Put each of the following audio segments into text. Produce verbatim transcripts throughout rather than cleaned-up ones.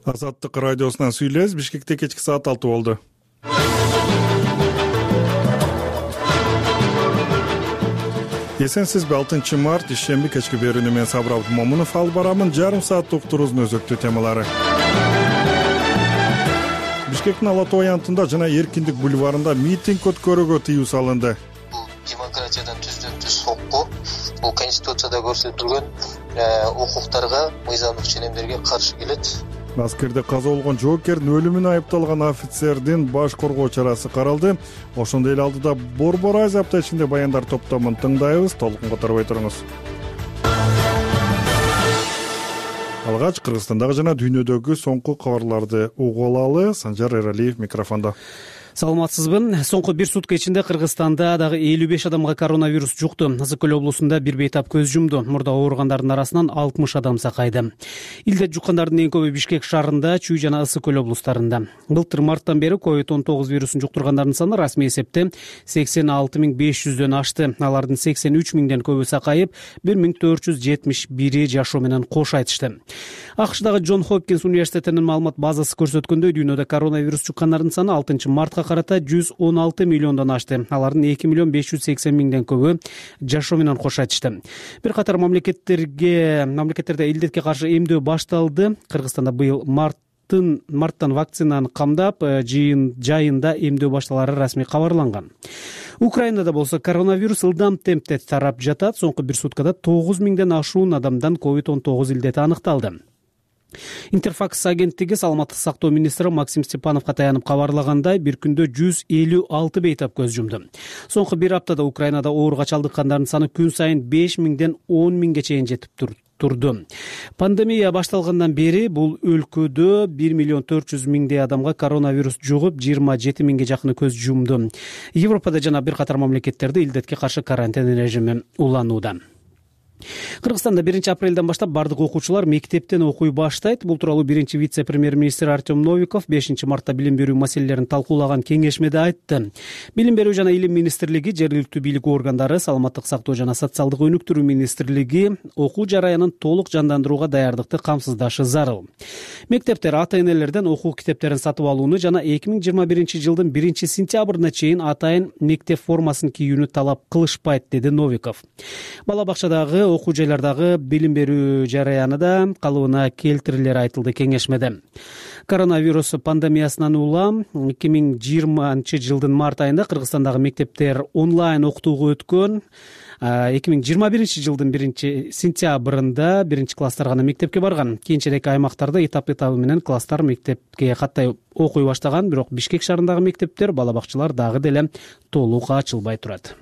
Азаттык радиосунан сүйлөбүз. Бишкекте кечки саат алты болду. Эсенсизби? алтынчы март ишемби кечки берүүнү мен Сабыр Абдымомунов алып барамын. Жарым сааттык уктуруубуздун өзөктүү темалары. Бишкектин Ала Тоо аянтында жана Эркиндик бульварында митинг өткөрүүгө тыюу салынды. Бул демократиядан түздөн түз сокку. Бул конституцияда көрсөтүлгөн укуктарга, мыйзамдык ченемдерге каршы келет. Аскерде каза болгон жоокердин өлүмүнө айыпталган офицердин баш коргоо чарасы каралды. Ошондой эле алдыда Борбор Азия апта ичинде баяндар топтомун тыңдайбыз. Толкун которбой туруңуз. Алгач Кыргызстандагы жана дүйнөдөгү соңку кабарларды угуп алалы. Санжар Эралиев микрофондо. Саламатсызбы? Соңку бир сутка ичинде Кыргызстанда дагы элүү беш адамга коронавирус жукту. Ысык көл облусунда бир бейтап көз жумду. Мурда ооругандардын арасынан алтымыш адам сакайды. Илдет жуккандардын эң көбү Бишкек шаарында, Чүй жана Ысык көл облустарында. Былтыр марттан бери ковид он тогуз вирусун жуктургандардын саны расмий эсепте сексен алты миң беш жүздөн ашты. Алардын сексен үч миңден көбү сакайып, бир миң төрт жүз жетимиш бири жашоо менен кош айтышты. АКШдагы Джон Хопкинс университетинин маалымат базасы көрсөткөндөй, дүйнөдө коронавирус жуккандардын саны алтынчы мартка карата жүз он алты миллиондон ашты. Алардын эки миллион беш жүз сексен миңден көбү жашоо менен кош айтышты. Бир катар мамлекеттерге мамлекеттерде илдетке каршы эмдөө башталды. Кыргызстанда быйыл марттын марттан вакцинаны камдап, жыйын жайында эмдөө башталары расмий кабарланган. Украинада болсо коронавирус ылдам темпте тарап жатат. Соңку бир суткада тогуз миңден ашуун адамдан ковид он тогуз илдети аныкталды. Интерфакс агенттиги саламаттык сактоо министри Максим Степановго таянып кабарлагандай, бир күндө жүз элүү алты бейтап көз жумду. Соңку бир аптада Украинада ооруга чалдыккандардын саны күн сайын беш миңден он миңге чейин жетип турду. Пандемия башталгандан бери бул өлкөдө бир миллион төрт жүз миңдей адамга коронавирус жугуп, жыйырма жети миңге жакыны көз жумду. Европада жана бир катар мамлекеттерде илдетке каршы карантин режими уланууда. Кыргызстанда биринчи апрелден баштап бардык окуучулар мектептен окуй баштайт. Бул тууралуу биринчи вице-премьер-министр Артем Новиков бешинчи мартта билим берүү маселелерин талкуулаган кеңешмеде айтты. Билим берүү жана илим министрлиги, жергиликтүү бийлик органдары, саламаттык сактоо жана социалдык өнүктүрүү министрлиги окуу жараянын толук жандандырууга даярдыкты камсыздашы зарыл. Мектептер ата-энелерден окуу китептерин сатып алууну жана эки миң жыйырма биринчи жылдын биринчи сентябрына чейин атайын мектеп формасын кийүүнү талап кылышпайт, деди Новиков. Бала бакчадагы, окуу жайлардагы билим берүү жараянында калыбына келтирилери айтылды кеңешмеде. Коронавирус пандемиясынан улам эки миң жыйырманчы жылдын март айында Кыргызстандагы мектептер онлайн окутууга өткөн. эки миң жыйырма биринчи жылдын биринчи сентябрында биринчи класстар гана мектепке барган. Кийинчерээк аймактарда этап-этабы менен класстар мектепке каттай окуй баштаган, бирок Бишкек шаарындагы мектептер, бала бакчалар дагы деле толук ачылбай турат.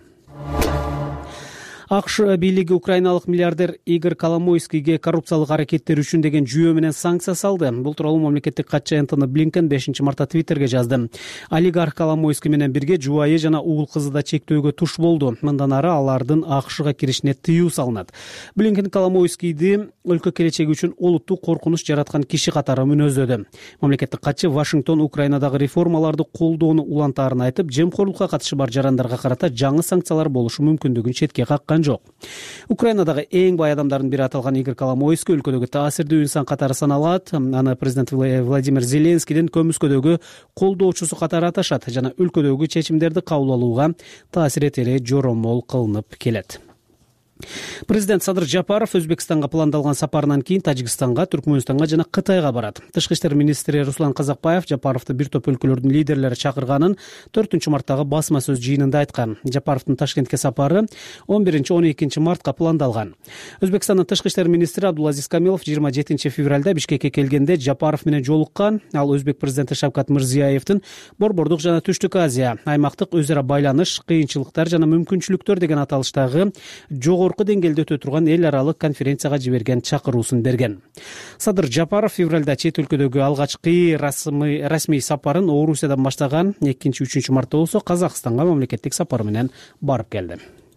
АКШ бийлиги украиналык миллиардер Игорь Коломойскийге коррупциялык аракеттер үчүн деген жүйө менен санкция салды. Бул тууралуу мамлекеттик катчы Энтони Блинкен бешинчи мартта Твиттерге жазды. Олигарх Коломойский менен бирге жубайы жана уул кызы да чектөөгө туш болду. Мындан ары алардын АКШга киришине тыюу салынат. Блинкен Коломойскийди өлкө келечеги үчүн олуттук коркунуч жараткан киши катары мүнөздөдү. Мамлекеттик катчы Вашингтон Украинадагы реформаларды колдоону улантаарын айтып, жемкорлукка катышы бар жарандарга карата жаңы санкциялар болушу мүмкүндүгүн четке каккан жок. Украинадагы эң бай адамдардын бири аталган Игорь Коломойский өлкөдөгү таасирдүү инсан катары саналат. Аны президент Владимир Зеленскийдин көмүскөдөгү колдоочусу катары аташат жана өлкөдөгү чечимдерди кабыл алууга таасир этери жоромол кылынып келет. Президент Садыр Жапаров Өзбекстанга пландалган сапарынан кийин Тажикстанга, Түркмөнстанга жана Кытайга барат. Тышкы иштер министри Руслан Казакбаев Жапаровду бир топ өлкөлөрдүн лидерлери чакырганын төртүнчү марттагы басма сөз жыйынында айткан. Жапаровдун Ташкентке сапары он биринчи он экинчи мартка пландалган. Өзбекстандын тышкы иштер министри Абдулазиз Камилов жыйырма жетинчи февралда Бишкекке келгенде Жапаров менен жолуккан. Ал өзбек президенти Шавкат Мирзиёевдин Борбордук жана Түштүк Азия, аймактык өз ара байланыш, кыйынчылыктар жана мүмкүнчүлүктөр деген аталыштагы жогорку деңгээлде өтө турган эл аралык конференцияга жиберген чакыруусун берген. Садыр Жапаров февралда чет өлкөдөгү алгачкы расмий расмий сапарын Орусиядан баштаган. экинчи үчүнчү мартта болсо Казакстанга мамлекеттик сапар менен барып келди.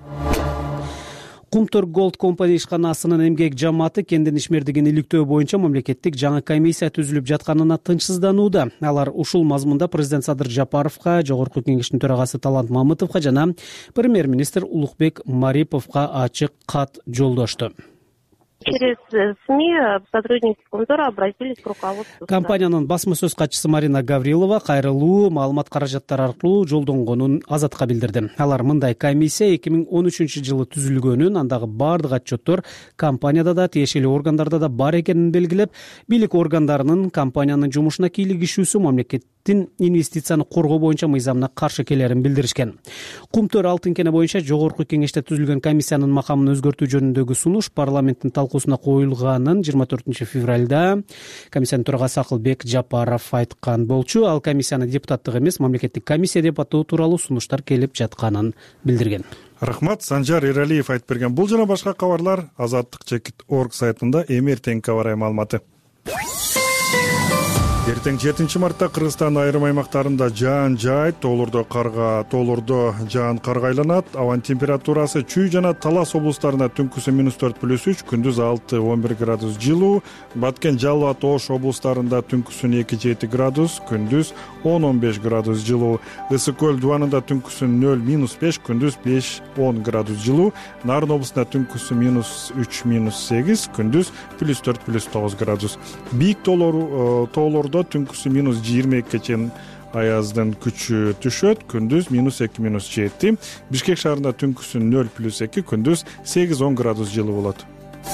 Кумтөр Голд компани ишканасынын эмгек жамааты кендин ишмердигин иликтөө боюнча мамлекеттик жаңы комиссия түзүлүп жатканына тынчсызданууда. Алар ушул мазмунда президент Садыр Жапаровго, жогорку кеңештин төрагасы Талант Мамытовго жана премьер-министр Улукбек Мариповго ачык кат жолдошту. Через СМИ сотрудники Комзора обратились к руководству. Компаниянын басма сөз катчысы Марина Гаврилова кайрылуу маалымат каражаттары аркылуу жолдонгонун Азатка билдирди. Алар мындай: комиссия эки миң он үчүнчү жылы түзүлгөнүн, андагы бардык отчеттор компанияда да, тиешелүү органдарда да бар экенин белгилеп, бийлик органдарынын компаниянын жумушуна кийлигишүүсү мамлекеттин инвестицияны коргоо боюнча мыйзамына каршы келерин билдиришкен. Кумтөр алтын кене боюнча жогорку кеңеште түзүлгөн комиссиянын макамын өзгөртүү жөнүндөгү сунуш парламенттин талкуусуна коюлганын жыйырма төртүнчү февралда комиссиянын төрагасы Акылбек Жапаров айткан болчу. Ал комиссияны депутаттык эмес, мамлекеттик комиссия деп атоо тууралуу сунуштар келип жатканын билдирген. Рахмат, Санжар Эралиев айтып берген. Бул жана башка кабарлар азаттык чекит точка орг сайтында эми эртеңки аба ырайы маалыматы. Эртең жетинчи мартта Кыргызстандын айрым аймактарында жаан жаайт, тоолордо карга, тоолордо жаан карга айланат. Абанын температурасы Чүй жана Талас облустарында түнкүсү минус төрт плюс үч, күндүз алты он бир градус жылуу. Баткен, Жалал абад, Ош облустарында түнкүсүн эки жети градус, күндүз он он беш градус жылуу. Ысык көл дубанында түнкүсүн нөл минус беш, күндүз беш он градус жылуу. Нарын облусунда түнкүсү минус үч минус сегиз, күндүз плюс төрт плюс тогуз градус. Бийик тоолордо түнкүсү минус жыйырма экиге чейин аяздын күчү түшөт, күндүз минус эки минус жети. Бишкек шаарында түнкүсү нөл плюс эки, күндүз сегиз он градус жылуу болот.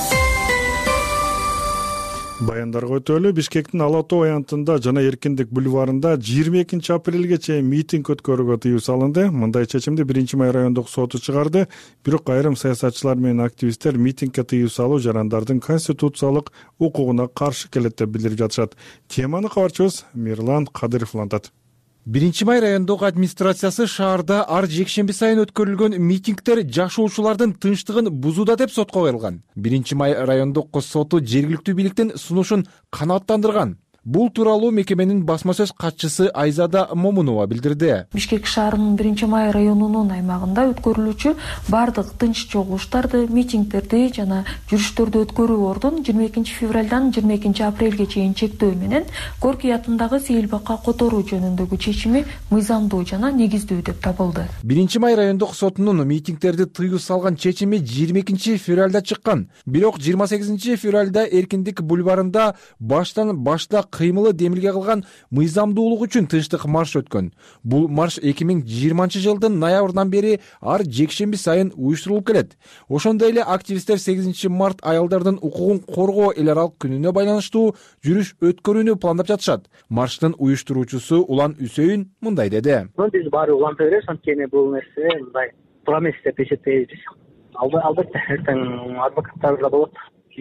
Баяндарга өтөлү. Бишкектин Ала Тоо аянтында жана Эркиндик бульварында жыйырма экинчи апрелге чейин митинг өткөрүүгө тыюу салынды. Мындай чечимди биринчи май райондук соту чыгарды. Бирок айрым саясатчылар менен активисттер митингге тыюу салуу жарандардын конституциялык укугуна каршы келет деп билдирип жатышат. Теманы кабарчыбыз Мирлан Кадыров улантат. биринчи май райондук администрациясы шаарда ар жекшемби сайын өткөрүлгөн митингдер жашоочулардын тынчтыгын бузууда деп сотко коюлган. биринчи май райондук соту жергиликтүү бийликтин сунушун канааттандырган. Бул тууралуу мекеменин басма сөз катчысы Айзада Момунова билдирди. Бишкек шаарынын биринчи май районунун аймагында өткөрүлүүчү бардык тынч чогулуштарды, митингдерди жана жүрүштөрдү өткөрүү ордун жыйырма экинчи февралдан жыйырма экинчи апрелге чейин чектөө менен Горький атындагы сейилбакка которуу жөнүндөгү чечими мыйзамдуу жана негиздүү деп табылды. биринчи май райондук сотунун митингдерди тыюу салган чечими жыйырма экинчи февралда чыккан. Бирок жыйырма сегизинчи февралда Эркиндик бульварында баштан башта кыймылы демилге кылган мыйзамдуулук үчүн тынчтык марш өткөн. Бул марш эки миң жыйырманчы жылдын ноябрынан бери ар жекшемби сайын уюштурулуп келет. Ошондой эле активисттер сегизинчи март аялдардын укугун коргоо эл аралык күнүнө байланыштуу жүрүш өткөрүүнү пландап жатышат. Марштын уюштуруучусу Улан Үсөйүн мындай деди. Биз баары уланта беребиз, анткени бул нерсе мындай туура эмес деп эсептейбиз. Албетте эртең адвокаттар да болот.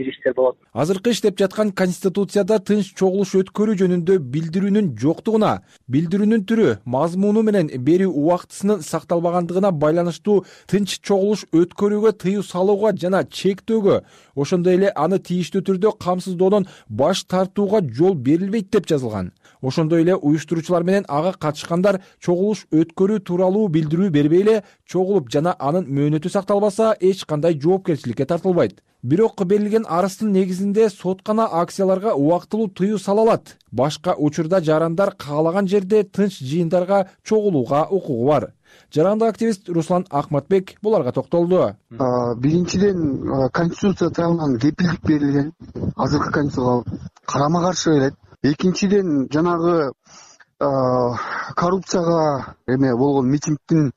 Азыркы иштеп жаткан Конституцияда тынч чогулуш өткөрүү жөнүндө билдирүүнүн жоктугуна, билдирүүнүн түрү, мазмуну менен берүү убактысынын сакталбагандыгына байланыштуу тынч чогулуш өткөрүүгө тыюу салууга жана чектөөгө, ошондой эле аны тийиштүү түрдө камсыздоодон баш тартууга жол берилбейт деп жазылган. Ошондой эле уюштуруучулар менен ага катышкандар чогулуш өткөрүү тууралуу билдирүү бербей эле чогулуп жана анын мөөнөтү сакталбаса эч кандай жоопкерчиликке тартылбайт. Бирок берилген арыздын негизинде соткана акцияларга убактылуу тыюу сала алат. Башка учурда жарандар каалаган жерде тынч жыйындарга чогулууга укугу бар. Жарандык активист Руслан Ахматбек буларга токтолду. Биринчиден, Конституция тарабынан кепилдик берилген. Азыркы Конституцияга карама каршы келет. Экинчиден, жанагы коррупцияга эме болгон митингдин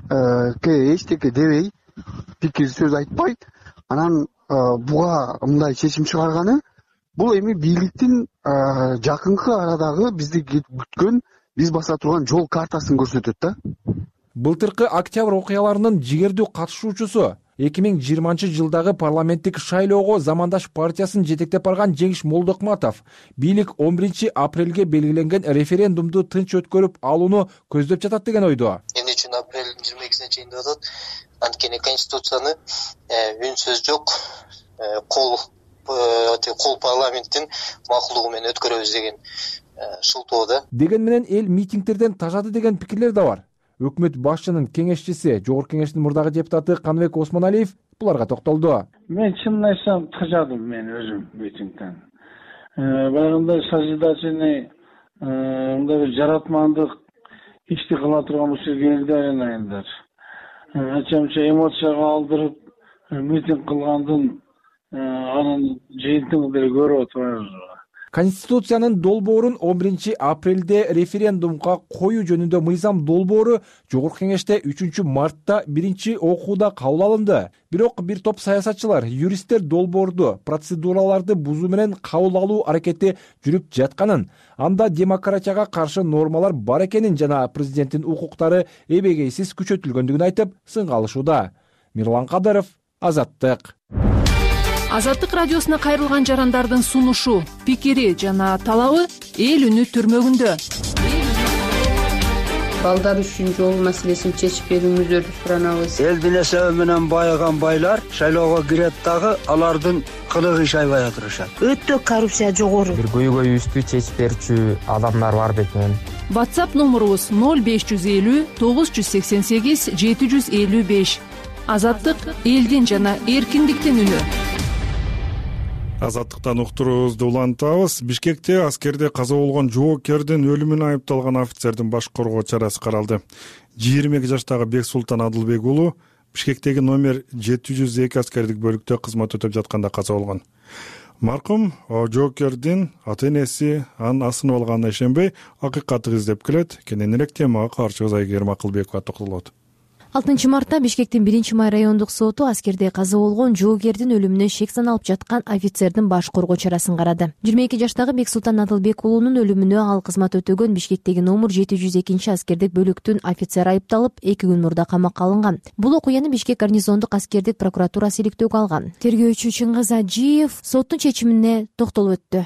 эчтеке дебей, пикир сөз айтпай, анан буга мындай чечим чыгарганы бул эми бийликтин жакынкы арадагы бизди күткөн, биз баса турган жол картасын көрсөтөт да. Былтыркы октябрь окуяларынын жигердүү катышуучусу эки миң жыйырманчы жылдагы парламенттик шайлоого замандаш партиясын жетектеп барган Жеңиш Молдокматов бийлик он биринчи апрелге белгиленген референдумду тынч өткөрүп алууну көздөп жатат деген ойдо. Эмне үчүн апрелдин жыйырма экисине чейин деп атат? Анткени Конституцияны үн сөз жок, кол кол парламенттин макулдугу менен өткөрөбүз деген шылтоо да. Деген менен эл митингдерден тажады деген пикирлер да бар. Өкмөт башчынын кеңешчиси, Жогорку Кеңештин мурдагы депутаты Каныбек Осмоналиев буларга токтолду. Мен чынын айтсам тажадым мен өзүм митингден. Баягындай созидательный, мындай бир жаратмандык ишти кыла турган ушул келди айылдар. Ачамча эмоцияга алдырып митинг кылгандын анын жыйынтыгын деле көрүп отурабыз. Конституциянын долбоорун он биринчи апрелде референдумга коюу жөнүндө мыйзам долбоору Жогорку Кеңеште үчүнчү мартта биринчи окууда кабыл алынды. Бирок бир топ саясатчылар, юристтер долбоорду процедураларды бузуу менен кабыл алуу аракети жүрүп жатканын, анда демократияга каршы нормалар бар экенин жана президенттин укуктары эбегейсиз күчөтүлгөндүгүн айтып сынга алышууда. Мирлан Кадыров, Азаттык. Азаттык радиосуна кайрылган жарандардын сунушу, пикири жана талабы эл үнү түрмөгүндө. Балдар үчүн жол маселесин чечип берүүңүздөрдү суранабыз. Элдин эсеби менен байыган байлар шайлоого кирет дагы алардын кылыгы иш аябай атырышат. Өтө коррупция жогору. Бир көйгөйүбүздү чечип берүүчү адамдар бар бекен. WhatsApp номурубуз ноль беш жүз элүү тогуз жүз сексен сегиз жети жүз элүү беш. Азаттык элдин жана эркиндиктин үнү. Азаттыктан уктуруубузду улантабыз. Бишкекте аскерде каза болгон жоокердин өлүмүнө айыпталган офицердин баш коргоо чарасы каралды. жыйырма эки жаштагы Бексултан Адылбек уулу Бишкектеги номер жети жүз эки аскердик бөлүктө кызмат өтөп жатканда каза болгон. Маркум жоокердин ата-энеси анын асынып алганына ишенбей, акыйкатты издеп келет. Кененирээк темага каарчыбыз Айгерим Акылбекова токтолот. алтынчы мартта Бишкектин биринчи май райондук соту аскерде каза болгон жоокердин өлүмүнө шек саналып жаткан офицердин баш коргоо чарасын карады. жыйырма эки жаштагы Бексултан Адылбек уулунун өлүмүнө ал кызмат өтөгөн Бишкектеги номер жети жүз экинчи аскердик бөлүктүн офицери айыпталып, эки күн мурда камакка алынган. Бул окуяны Бишкек гарнизондук аскердик прокуратурасы иликтөөгө алган. Тергөөчү Чыңгыз Ажиев соттун чечимине токтолуп өттү.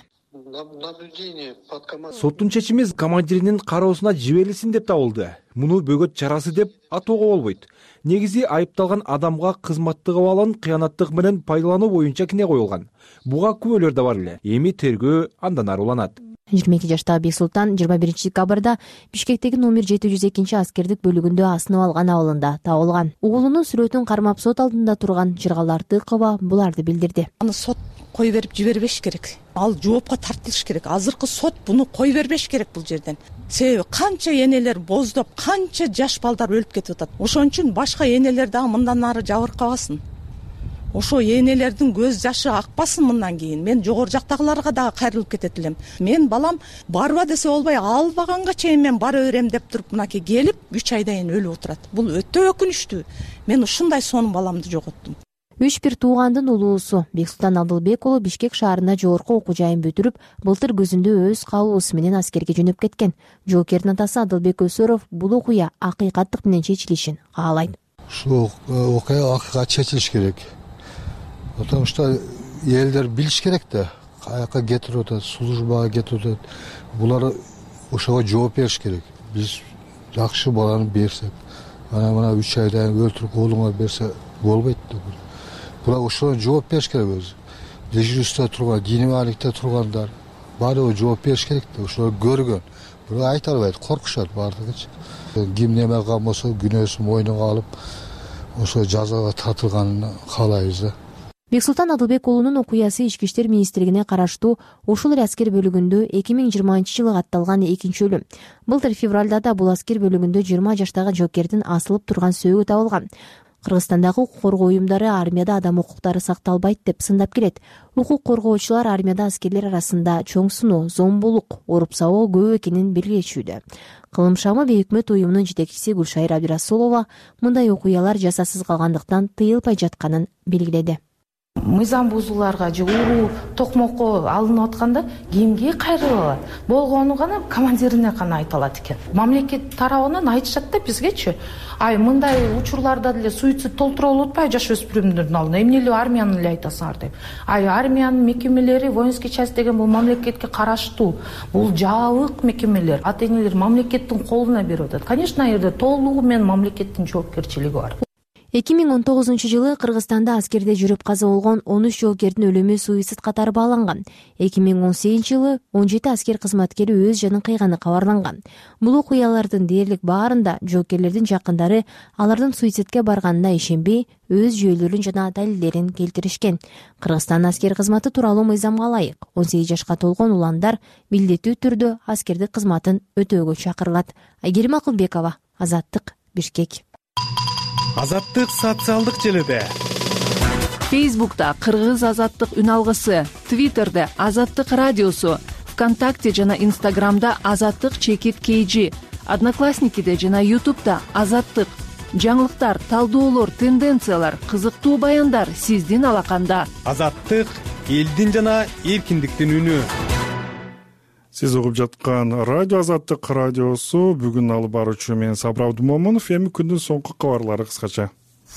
Соттун чечими командиринин кароосуна жиберилсин деп табылды. Муну бөгөт чарасы деп атоого болбойт. Негизи айыпталган адамга кызматтык абалын кыянаттык менен пайдалануу боюнча кине коюлган. Буга күбөлөр да бар эле. Эми тергөө андан ары уланат. жыйырма эки жаштагы Бексултан жыйырма биринчи декабрда Бишкектеги номер жети жүз экинчи аскердик бөлүгүндө асынып алган абалында табылган. Уулунун сүрөтүн кармап сот алдында турган Жыргал Артыкова буларды билдирди. Аны сот кой берип жибербеш керек. Ал жоопко тартылыш керек. Азыркы сот буну кой бербеш керек бул жерден. Себеби канча энелер боздоп, канча жаш балдар өлүп кетип атат. Ошон үчүн башка энелер дагы мындан ары жабыркабасын. Ошо энелердин көз жашы акпасын мындан кийин. Мен жогору жактагыларга дагы кайрылып кетет элем. Мен балам барба десе болбой, албаганга чейин мен бара берем деп туруп мынакей келип үч айдан кийин өлүп отурат. Бул өтө өкүнүчтүү. Мен ушундай сонун баламды жоготтум. Үч бир туугандын улуусу Бексултан Адылбек уулу Бишкек шаарына жогорку окуу жайын бүтүрүп, былтыр күзүндө өз каалоосу менен аскерге жөнөп кеткен. Жоокердин атасы Адылбек Өсөров бул окуя акыйкаттык менен чечилишин каалайт. Ушул окуя акыйкат чечилиш керек. Потому что элдер билиш керек да, каяка кетип атат, службага кетип атат. Булар ошого жооп бериш керек. Биз жакшы баланы берсек, ана мына үч айдан өлтүрүп колуңа берсе болбойт да. Булар ошого жооп бериш керек өзү. Дежурствда турган, динемаликте тургандар баары жооп бериш керек да. Ошолор көргөн. Бирок айта албайт, коркушат баардыгычы. Ким неме кылган болсо күнөөсүн мойнуна алып, ошо жазага тартылганын каалайбыз да. Бексултан Адылбек уулунун окуясы Ички иштер министрлигине караштуу ушул эле аскер бөлүгүндө эки миң жыйырманчы жылы катталган экинчи өлүм. Былтыр февралда да бул аскер бөлүгүндө жыйырма жаштагы жоокердин асылып турган сөөгү табылган. Кыргызстандагы укук коргоо уюмдары армияда адам укуктары сакталбайт деп сындап келет. Укук коргоочулар армияда аскерлер арасында чоң суноо, зомбулук, оруп сабоо көп экенин белгилечүүдө. Кылым шамы бейөкмөт уюмунун жетекчиси Гүлшайыр Абдирасулова мындай окуялар жасасыз калгандыктан тыйылбай жатканын белгиледи. Мыйзам бузууларга же уруу токмокко алынып атканда кимге кайрылып алат? Болгону гана командирине гана айта алат экен. Мамлекет тарабынан айтышат да бизгечи. Ай мындай учурларда деле суицид толтура болуп атпайбы жаш өспүрүмдөрдүн алдына? Эмне эле армиянын эле айтасыңар деп. Ай армиянын мекемелери, воинский часть деген бул мамлекетке караштуу. Бул жабык мекемелер. Ата-энелер мамлекеттин колуна берип атат. Конечно, жерде толугу менен мамлекеттин жоопкерчилиги бар. эки миң он тогузунчу жылы Кыргызстанда аскерде жүрүп каза болгон он үч жоокердин өлүмү суицид катары бааланган. эки миң он сегизинчи жылы он жети аскер кызматкери өз жанын кыйганы кабарланган. Бул окуялардын дээрлик баарында жоокерлердин жакындары алардын суицидке барганына ишенбей, өз жүйөлөрүн жана далилдерин келтиришкен. Кыргызстан аскер кызматы тууралуу мыйзамга ылайык он сегиз жашка толгон уландар милдеттүү түрдө аскердик кызматын өтөөгө чакырылат. Айгерим Акылбекова, Азаттык, Бишкек. Азаттык социалдык желеде. Фейсбукта Кыргыз азаттык үн алгысы, Твиттерде Азаттык радиосу, ВКонтакте жана Инстаграмда Азаттык чекит kg, Одноклассникиде жана Ютубда Азаттык. Жаңылыктар, талдоолор, тенденциялар, кызыктуу баяндар сиздин алаканда. Азаттык элдин жана эркиндиктин үнү. Сиз угуп жаткан радио Азаттык радиосу. Бүгүн алып баруучу мен Сабыр Абдумомунов. Эми күндүн соңку кабарлары кыскача.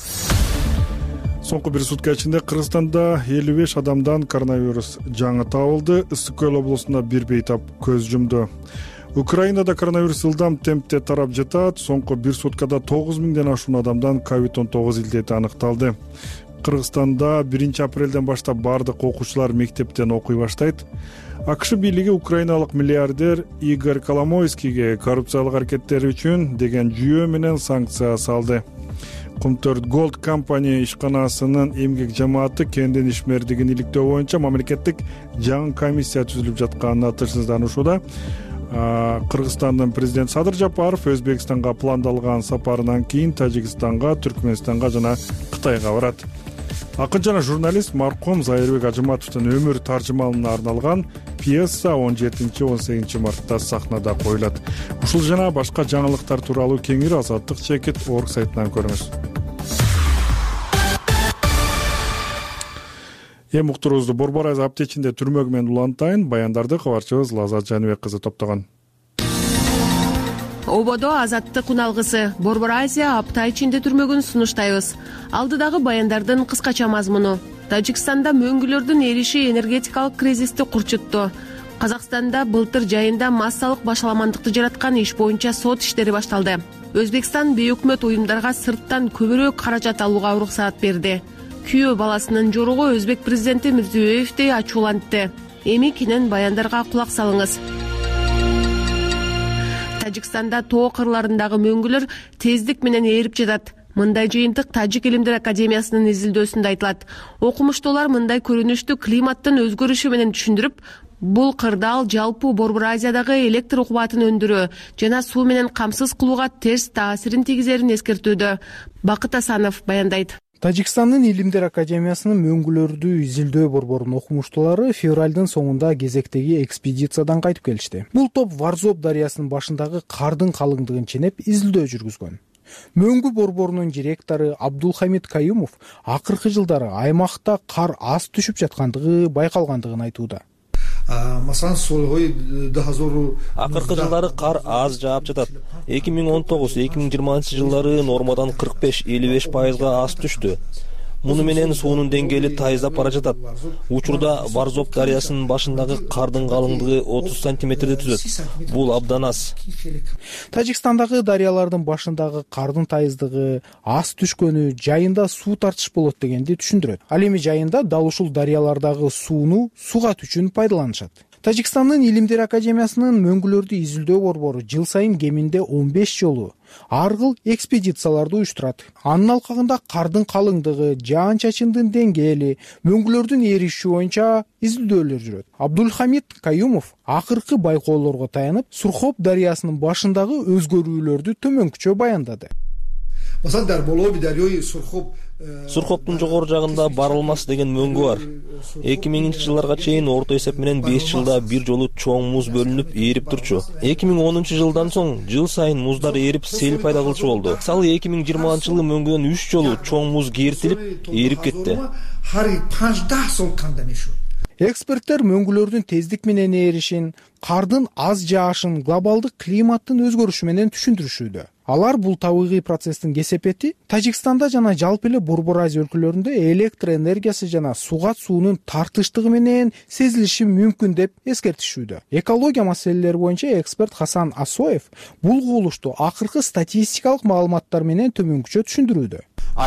Соңку бир сутка ичинде Кыргызстанда элүү беш адамдан коронавирус жаңы табылды. Ысык Көл облусунда бир бейтап көз жумду. Украинада коронавирус ылдам темпте тарап жатат. Соңку бир суткада тогуз миңден ашуун адамдан ковид он тогуз илдети аныкталды. Кыргызстанда биринчи апрелден баштап бардык окуучулар мектептен окуй баштайт. АКШ бийлиги украиналык миллиардер Игорь Коломойскийге коррупциялык аракеттери үчүн деген жүйө менен санкция салды. Кумтөрт Gold компания ишканасынын эмгек жамааты кендин ишмердигин иликтөө боюнча мамлекеттик жаңы комиссия түзүлүп жатканына тынчсызданууда. Кыргызстандын президенти Садыр Жапаров Өзбекстанга пландалган сапарынан кийин Тажикстанга, Түркмөнстанга жана Кытайга барат. Акын жана журналист маркум Зайырбек Ажыматовдун өмүр таржымалына арналган пьеса он жетинчи он сегизинчи мартта сахнада коюлат. Ушул жана башка жаңылыктар тууралуу кеңири азаттык чекит орг сайтынан көрүңүз. Эми уктуруубузду Борбор Айза аптечинде түрмөгү менен улантайын. Баяндарды кабарчыбыз Лазат Жаныбек кызы топтогон. Ободо азаттык үн алгысы Борбор Азия апта ичинде түрмөгүн сунуштайбыз. Алдыдагы баяндардын кыскача мазмуну. Тажикстанда мөңгүлөрдүн эриши энергетикалык кризисти курчутту. Казакстанда былтыр жайында массалык башаламандыкты жараткан иш боюнча сот иштери башталды. Өзбекстан бейөкмөт уюмдарга сырттан көбүрөөк каражат алууга уруксаат берди. Күйөө баласынын жоругу Өзбек президенти Мирзиёевди ачуулантты. Эми кенен баяндарга кулак салыңыз. Тажикстанда тоо кырларындагы мөңгүлөр тездик менен ээрип жатат. Мындай жыйынтык Тажик илимдер академиясынын изилдөөсүндө айтылат. Окумуштуулар мындай көрүнүштү климаттын өзгөрүшү менен түшүндүрүп, бул кырдаал жалпы Борбор Азиядагы электр кубатын өндүрүү жана суу менен камсыз кылууга терс таасирин тийгизерин эскертүүдө. Бакыт Асанов баяндайт. Тажикстандын илимдер академиясынын мөңгүлөрдү изилдөө борборунун окумуштуулары февралдын соңунда кезектеги экспедициядан кайтып келишти. Бул топ Варзоп дарыясынын башындагы кардын калыңдыгын ченеп изилдөө жүргүзгөн. Мөңгү борборунун директору Абдулхамид Каюмов акыркы жылдары аймакта кар аз түшүп жаткандыгы байкалгандыгын айтууда. Акыркы жылдары кар аз жаап жатат. эки миң он тогуз эки миң жыйырманчы жылдары нормадан кырк беш элүү беш пайызга аз түштү. Муну менен суунун деңгээли тайыздап бара жатат. Учурда Варзоп дарыясынын башындагы кардын калыңдыгы отуз сантиметрди түзөт. Бул абдан аз. Тажикстандагы дарыялардын башындагы кардын тайыздыгы аз түшкөнү жайында суу тартыш болот дегенди түшүндүрөт. Ал эми жайында дал ушул дарыялардагы сууну сугат үчүн пайдаланышат. Тажикстандын илимдер академиясынын мөңгүлөрдү изилдөө борбору жыл сайын кеминде он беш жолу ар кыл экспедицияларды уюштурат. Анын алкагында кардын калыңдыгы, жаан-чачындын деңгээли, мөңгүлөрдүн эриши боюнча изилдөөлөр жүрөт. Абдулхамид Каюмов акыркы байкоолорго таянып, Сурхоп дарыясынын башындагы өзгөрүүлөрдү төмөнкүчө баяндады. Сурхоптун жогору жагында Барылмас деген мөңгү бар. эки миңинчи жылдарга чейин орто эсеп менен беш жылда бир жолу чоң муз бөлүнүп ээрип турчу. эки миң онунчу жылдан соң жыл сайын муздар ээрип сел пайда кылчу болду. Мисалы эки миң жыйырманчы жылы мөңгүдөн үч жолу чоң муз кертилип ээрип кетти. Эксперттер мөңгүлөрдүн тездик менен ээришин, кардын аз жаашын глобалдык климаттын өзгөрүшү менен түшүндүрүшүүдө. Алар бул табигый процесстин кесепети Тажикстанда жана жалпы эле Борбор Азия өлкөлөрүндө электр энергиясы жана сугат суунун тартыштыгы менен сезилиши мүмкүн деп эскертишүүдө. Экология маселелери боюнча эксперт Хасан Асоев бул кубулушту акыркы статистикалык маалыматтар менен төмөнкүчө түшүндүрүүдө.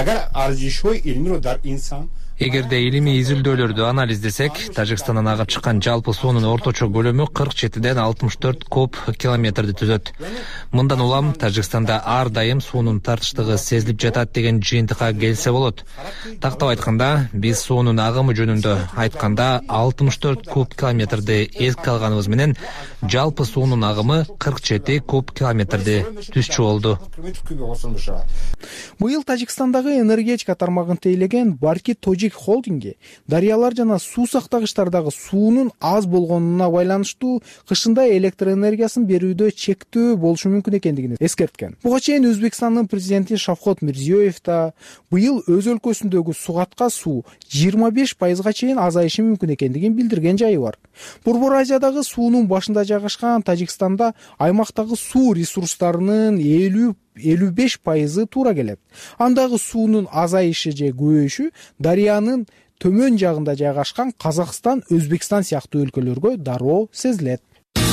Эгерде илимий изилдөөлөрдү анализдесек, Тажикстандан агып чыккан жалпы суунун орточо көлөмү кырк жетиден алтымыш төрт куб километрди түзөт. Мындан улам Тажикстанда ар дайым суунун тартыштыгы сезилип жатат деген жыйынтыкка келсе болот. Тактап айтканда, биз суунун агымы жөнүндө айтканда алтымыш төрт куб километрди эске алганыбыз менен жалпы суунун агымы кырк жети куб километрди түзчү болду. Быйыл Тажикстандагы энергетика тармагын тейлеген Барки Тожик Лейк холдинги дарыялар жана суу сактагычтардагы суунун аз болгонуна байланыштуу кышында электр энергиясын берүүдө чектөө болушу мүмкүн экендигин эскерткен. Буга чейин Өзбекстандын президенти Шавкат Мирзиёев да быйыл өз өлкөсүндөгү сугатка суу жыйырма беш пайызга чейин азайышы мүмкүн экендигин билдирген жайы бар. Борбор Азиядагы суунун башында жайгашкан Тажикстанда аймактагы суу ресурстарынын элүү элүү беш пайызы туура келет. Андагы суунун азайышы же көбөйүшү дарыянын төмөн жагында жайгашкан Казакстан, Өзбекстан сыяктуу өлкөлөргө дароо сезилет.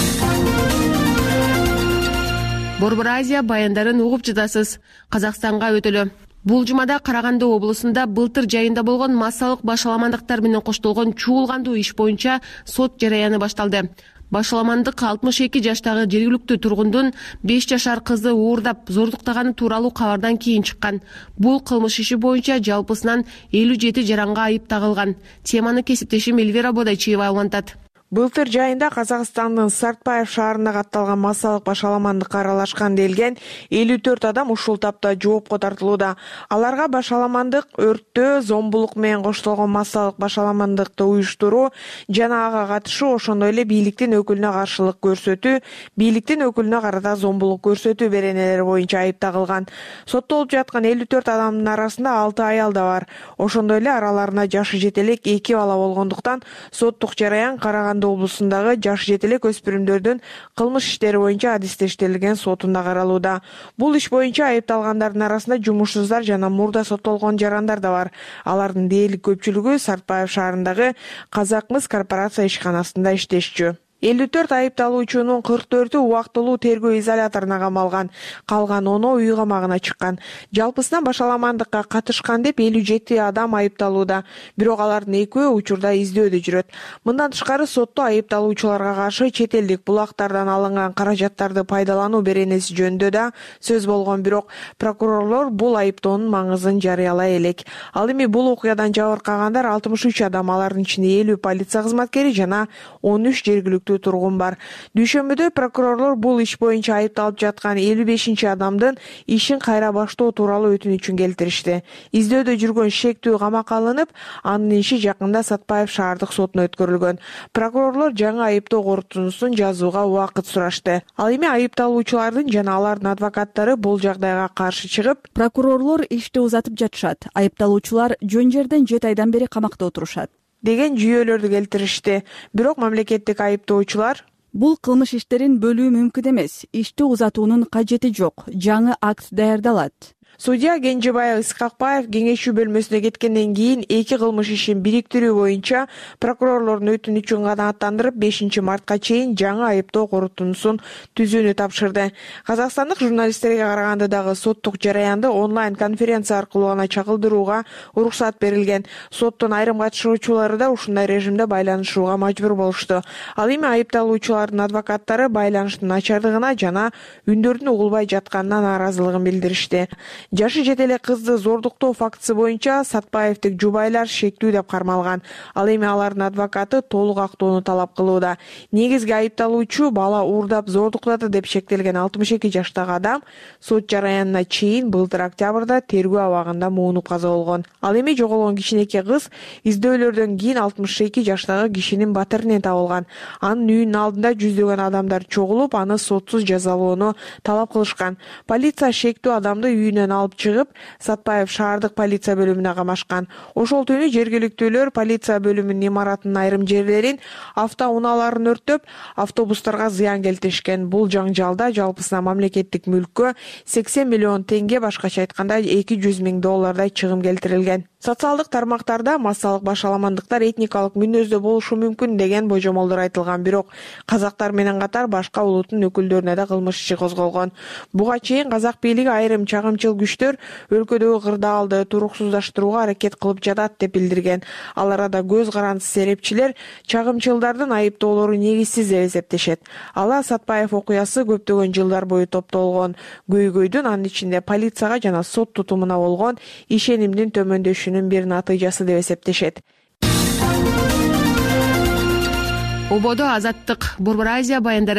Борбор Азия баяндарын угуп жатасыз. Казакстанга өтөлө. Бул жумада Караганды облусунда былтыр жайында болгон массалык башаламандыктар менен коштолгон чуулгандуу иш боюнча сот жараяны башталды. Башаламандык алтымыш эки жаштагы жергиликтүү тургундун беш жашар кызы уурдап зордуктаганы тууралуу кабардан кийин чыккан. Бул кылмыш иши боюнча жалпысынан элүү жети жаранга айып тагылган. Теманы кесиптешим Эльвира Бодайчиева улантат. Былтыр жайында Казакстандын Сартбаев шаарына катталган массалык башаламандыкка аралашкан делген элүү төрт адам ушул тапта жоопко тартылууда. Аларга башаламандык, өрттөө, зомбулук менен коштолгон массалык башаламандыкты уюштуруу жана ага катышуу, ошондой эле бийликтин өкүлүнө каршылык көрсөтүү, бийликтин өкүлүнө карата зомбулук көрсөтүү беренелери боюнча айып тагылган. Соттолуп жаткан элүү төрт адамдын арасында алты аял да бар. Ошондой эле араларында жашы жете элек эки бала болгондуктан соттук жараян Караганды облусундагы жаш жетелек өспүрүмдөрдүн кылмыш иштери боюнча адистештирилген сотунда каралууда. Бул иш боюнча айыпталгандардын арасында жумушсуздар жана мурда соттолгон жарандар да бар. Алардын дээрлик көпчүлүгү Сартбаев шаарындагы Казакмыс корпорация ишканасында иштешчү. элүү төрт айыпталуучунун кырк төртү убактылуу тергөө изоляторуна камалган, калган ону үй камагына чыккан. Жалпысынан башаламандыкка катышкан деп элүү жети адам айыпталууда, бирок алардын экөө учурда издөөдө жүрөт. Мындан тышкары сотто айыпталуучуларга каршы чет элдик булактардан алынган каражаттарды пайдалануу беренеси жөнүндө да сөз болгон, бирок прокурорлор бул айыптоонун маңызын жарыялай элек. Ал эми бул окуядан жабыркагандар алтымыш үч адам, алардын ичинде элүү полиция кызматкери жана он үч жергиликтүү тургун бар. Дүйшөмбүдө прокурорлор бул иш боюнча айыпталып жаткан элүү бешинчи адамдын ишин кайра баштоо тууралуу өтүнүчүн келтиришти. Издөөдө жүргөн шектүү камакка алынып, анын иши жакында Сатпаев шаардык сотуна өткөрүлгөн. Прокурорлор жаңы айыптоо корутундусун жазууга убакыт сурашты. Ал эми айыпталуучулардын жана алардын адвокаттары бул жагдайга каршы чыгып, прокурорлор ишти узатып жатышат. Айыпталуучулар жөн жерден жети айдан бери камакта отурушат деген жүйөлөрдү келтиришти. Бирок мамлекеттик айыптоочулар бул кылмыш иштерин бөлүү мүмкүн эмес, ишти узатуунун кажети жок, жаңы акт даярдалат. Судья Кенжебаев Исхакбаев кеңешүү бөлмөсүнө кеткенден кийин эки кылмыш ишин бириктирүү боюнча прокурорлордун өтүнүчүн канааттандырып бешинчи мартка чейин жаңы айыптоо корутундусун түзүүнү тапшырды. Казакстандык журналисттерге караганда дагы соттук жараянды онлайн конференция аркылуу гана чагылдырууга уруксат берилген. Соттун айрым катышуучулары да ушундай режимде байланышууга мажбур болушту. Ал эми айыпталуучулардын адвокаттары байланыштын начардыгына жана үндөрдүн угулбай жатканына нааразылыгын билдиришти. Жашы жете элек кызды зордуктоо фактысы боюнча Сатпаевдик жубайлар шектүү деп кармалган. Ал эми алардын адвокаты толук актоону талап кылууда. Негизги айыпталуучу бала уурдап зордуктады деп шектелген алтымыш эки жаштагы адам сот жараянына чейин былтыр октябрда тергөө абагында муунуп каза болгон. Ал эми жоголгон кичинекей кыз издөөлөрдөн кийин алтымыш эки жаштагы кишинин батиринен табылган. Анын үйүнүн алдында жүздөгөн адамдар чогулуп, аны сотсуз жазалоону талап кылышкан. Полиция шектүү адамды үйүнөн алып чыгып, Сатпаев шаардык полиция бөлүмүнө камашкан. Ошол түнү жергиликтүүлөр полиция бөлүмүнүн имаратынын айрым жерлерин, автоунааларын өрттөп, автобустарга зыян келтиришкен. Бул жаңжалда жалпысынан мамлекеттик мүлккө сексен миллион теңге, башкача айтканда эки жүз миң доллардай чыгым келтирилген. Социалдык тармактарда массалык башаламандыктар этникалык мүнөздө болушу мүмкүн деген божомолдор айтылган, бирок казактар менен катар башка улуттун өкүлдөрүнө да кылмыш иши козголгон. Буга чейин казак бийлиги айрым чагымчыл күчтөр өлкөдөгү кырдаалды туруксуздаштырууга аракет кылып жатат деп билдирген. Ал арада көз карандысыз серепчилер чагымчылдардын айыптоолору негизсиз деп эсептешет. Ала Сатпаев окуясы көптөгөн жылдар бою топтолгон көйгөйдүн, анын ичинде полицияга жана сот тутумуна болгон ишенимдин төмөндөшүнүн бир натыйжасы деп эсептешет. Ободо азаттык, Борбор Азия баяндары.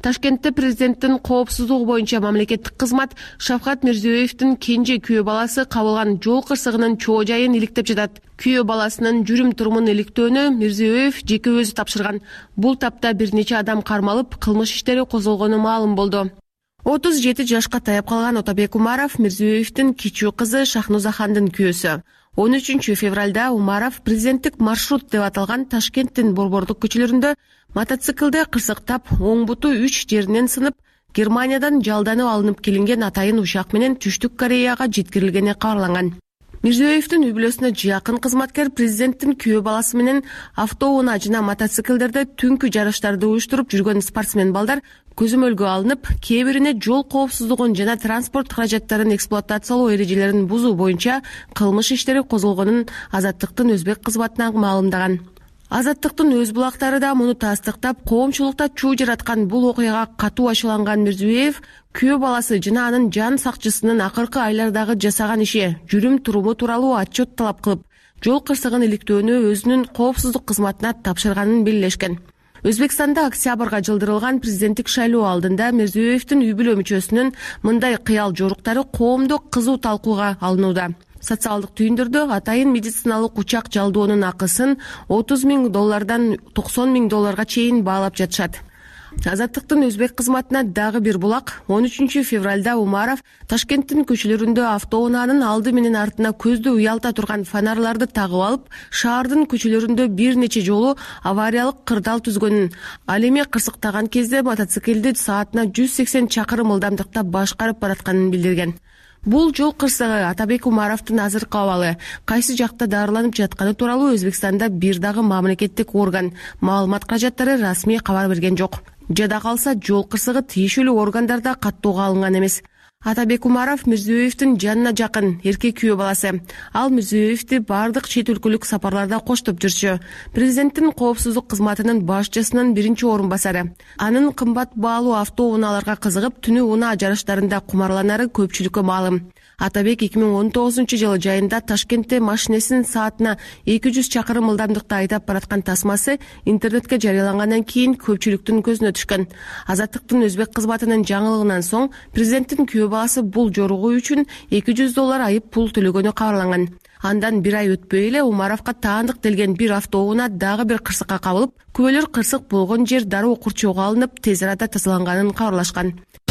Ташкентте президенттин коопсуздугу боюнча мамлекеттик кызмат Шавкат Мирзиёевдин кенже күйөө баласы кабылган жол кырсыгынын чоо жайын иликтеп жатат. Күйөө баласынын жүрүм турумун иликтөөнү Мирзиёев жеке өзү тапшырган. Бул тапта бир нече адам кармалып, кылмыш иштери козголгону маалым болду. отуз жети жашка таяп калган Отобек Умаров Мирзиёевдин кичүү кызы Шахнузахандын күйөөсү. он үчүнчү февралда Умаров президенттик маршрут деп аталган Ташкенттин Борбордук көчөлөрүндө мотоциклде кырсыктап, оң буту үч жеринен сынып, Германиядан жалданып алынып келинген атайын учак менен Түштүк Кореяга жеткирилгени кабарланган. Мирзиёевдин үй бүлөсүнө жакын кызматкер президенттин күйөө баласы менен автоунаа жана мотоциклдерде түнкү жарыштарды уюштуруп жүргөн спортсмен балдар көзөмөлгө алынып, кээ бирине жол коопсуздугун жана транспорт каражаттарын эксплуатациялоо эрежелерин бузуу боюнча кылмыш иштери козголгонун Азаттыктын өзбек кызматына маалымдаган. Азаттыктын өз булактары да муну тастыктап, коомчулукта чуу жараткан бул окуяга катуу ачууланган Мирзиёев күйөө баласы жана анын жан сакчысынын акыркы айлардагы жасаган иши, жүрүм туруму тууралуу отчет талап кылып, жол кырсыгын иликтөөнү өзүнүн коопсуздук кызматына тапшырганын белгилешкен. Өзбекстанда октябрга жылдырылган президенттик шайлоо алдында Мирзиёевдин үй бүлө мүчөсүнүн мындай кыял жоруктары коомдо кызуу талкууга алынууда. Социалдык түйүндөрдө атайын медициналык учак жалдоонун акысын отуз миң доллардан токсон миң долларга чейин баалап жатышат. Азаттыктын өзбек кызматына дагы бир булак. он үчүнчү февралда Умаров Ташкенттин көчөлөрүндө автоунаанын алды менен артына көздү уялта турган фонарларды тагып алып, шаардын көчөлөрүндө бир нече жолу авариялык кырдаал түзгөнүн, ал эми кырсыктаган кезде мотоциклди саатына жүз сексен чакырым ылдамдыкта башкарып баратканын билдирген. Бул жол кырсыгы Отобек Умаровдун азыркы абалы, кайсы жакта дарыланып жатканы тууралуу Өзбекстанда бир дагы мамлекеттик орган маалымат каражаттары расмий кабар берген жок. Жада калса жол кырсыгы тиешелүү органдарда каттоого алынган эмес. Отобек Умаров Мирзиёевдин жанына жакын эркек күйөө баласы. Ал Мирзиёевди бардык чет өлкөлүк сапарларда коштоп жүрчү. Президенттин коопсуздук кызматынын башчысынын биринчи орун басары. Анын кымбат баалуу автоунааларга кызыгып, түнү унаа жарыштарында кумарланары көпчүлүккө маалым. Отобек эки миң он тогузунчу жылы жайында Ташкентте машинесин саатына эки жүз чакырым ылдамдыкта айдап бараткан тасмасы интернетке жарыялангандан кийин көпчүлүктүн көзүнө түшкөн. Азаттыктын өзбек кызматынын жаңылыгынан соң президенттин күйөө баласы бул жоругу үчүн эки жүз доллар айып пул төлөгөнү кабарланган. Андан бир ай өтпөй эле Умаровго таандык делген бир автоунаа дагы бир кырсыкка кабылып, күбөлөр кырсык болгон жер дароо курчоого алынып, тез арада тазаланганын кабарлашкан.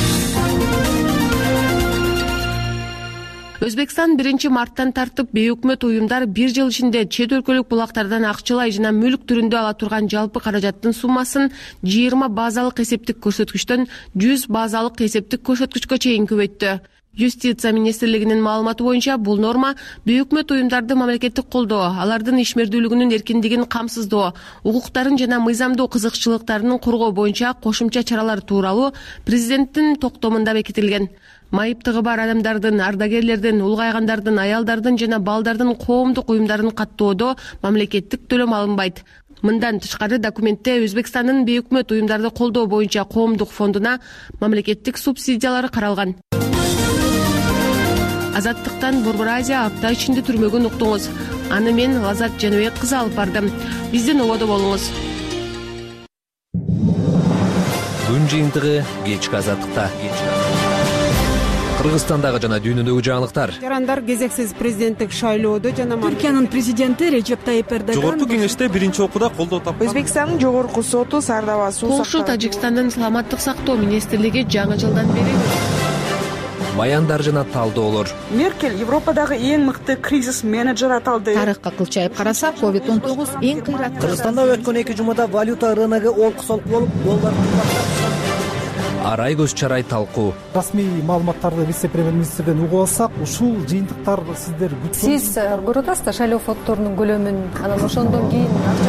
Өзбекстан биринчи марттан тартып бейөкмөт уюмдар бир жыл ичинде чет өлкөлүк булактардан акчалай жана мүлк түрүндө ала турган жалпы каражаттын суммасын жыйырма базалык эсептик көрсөткүчтөн жүз базалык эсептик көрсөткүчкө чейин көбөйттү. Юстиция министрлигинин маалыматы боюнча бул норма бейөкмөт уюмдарды мамлекеттик колдоо, алардын ишмердүүлүгүнүн эркиндигин камсыздоо, укуктарын жана мыйзамдуу кызыкчылыктарын коргоо боюнча кошумча чаралар тууралуу президенттин токтомунда бекитилген. Майыптыгы бар адамдардын, ардагерлердин, улгайгандардын, аялдардын жана балдардын коомдук уюмдарын каттоодо мамлекеттик төлөм алынбайт. Мындан тышкары документте Өзбекстандын бейөкмөт уюмдарды колдоо боюнча коомдук фондуна мамлекеттик субсидиялары каралган. Азаттыктан Борбор Азия апта ичинде түрмөгүн уктуңуз. Аны мен Лазат Жаныбек кызы алып бардым. Бизден ободо болуңуз. Күн жыйынтыгы кечки Азаттыкта. Кыргызстандагы жана дүйнөдөгү жаңылыктар. Жарандар кезексиз президенттик шайлоодо жана Түркиянын президенти Режеп Тайип Эрдоган Жогорку кеңеште биринчи окууда колдоо тапкан. Өзбекстандын жогорку соту Сардава суу Полша Тажикстандын саламаттык сактоо министрлиги жаңы жылдан бери баяндар жана талдоолор. Меркель Европадагы эң мыкты кризис менеджер аталды. Тарыхка кылчайып карасак, ковид он тогуз эң кыйрат. Кыргызстанда өткөн эки жумада валюта рыногу олкусолуп болуп, доллар Арай көз чарай талкуу. Расмий маалыматтарды вице-премьер-министрден угуп алсак, ушул жыйынтыктар сиздер күткөн. Сиз көрүп атасыздар шайлоо фонддорунун көлөмүн, анан ошондон кийин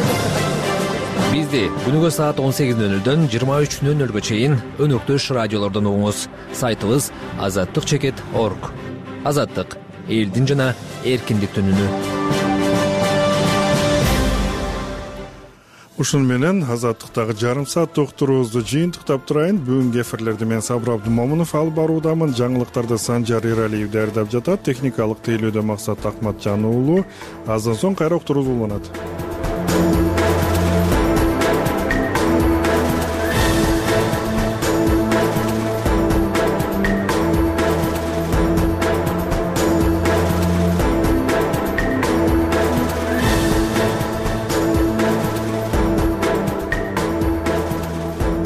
Бизди күнүгө саат он сегиз нөл нөлдөн жыйырма үч нөл нөлгө чейин өнөктөш радиолордон угуңуз. Сайтыбыз азаттык чекит точка орг. Азаттык — элдин жана эркиндиктин үнү. Ушун менен азаттыктагы жарым саат уктуруубузду жыйынтыктап турайын. Бүгүнкү эфирлерди мен Сабыр Абдымомунов алып баруудамын. Жаңылыктарды Санжар Иралиев даярдап жатат. Техникалык тейлөөдө Максат Акматжан уулу. Аздан соң кайра уктуруубуз уланат.